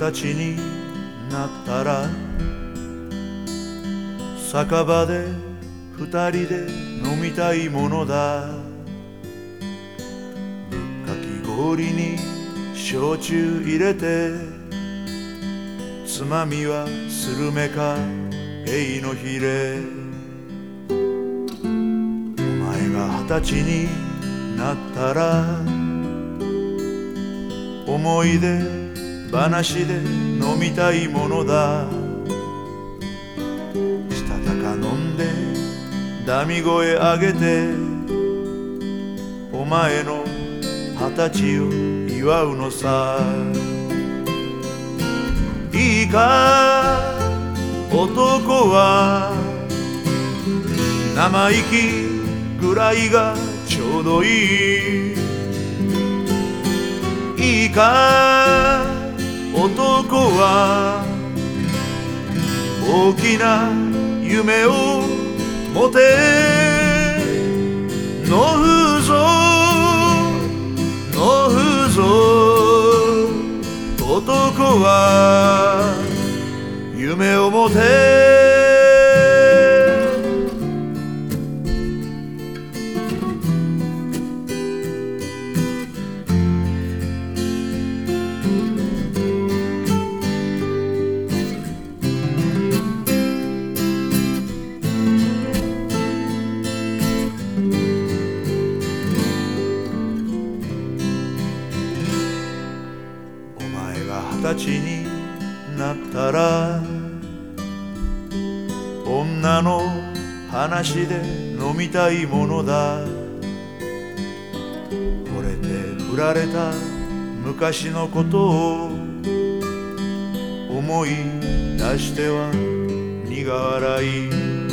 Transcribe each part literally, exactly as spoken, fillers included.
歳になったら酒場で二人で飲みたいものだ。ぶっかき氷に焼酎入れて、つまみはスルメかエイのヒレ。お前が二十歳になったら思い出話で飲みたいものだ。したたか飲んでダミ声上げて、お前の二十歳を祝うのさ。いいか男は生意気ぐらいがちょうどいい。いいか男は大きな夢を持て。のふぞのふぞ男は夢を持て。二十歳になったら女の話で飲みたいものだ。惚れて振られた昔のことを思い出しては苦笑い。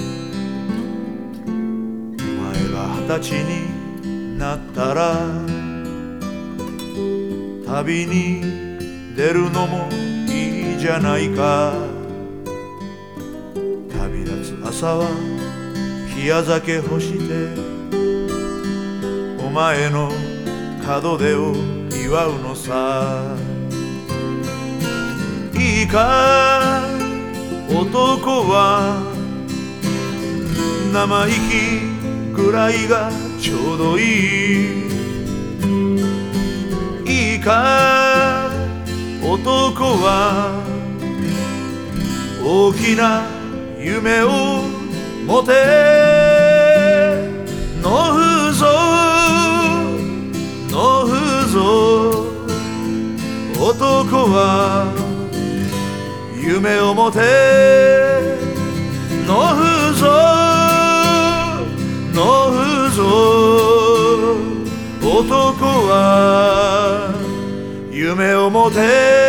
お前が二十歳になったら旅に出るのもいいじゃないか。旅立つ朝は冷や酒欲してお前の門出を祝うのさ。いいか男は生意気ぐらいがちょうどいい。いいか男は大きな夢を持て。のふぞのふぞ男は夢を持て。のふぞのふぞ男は夢を持て。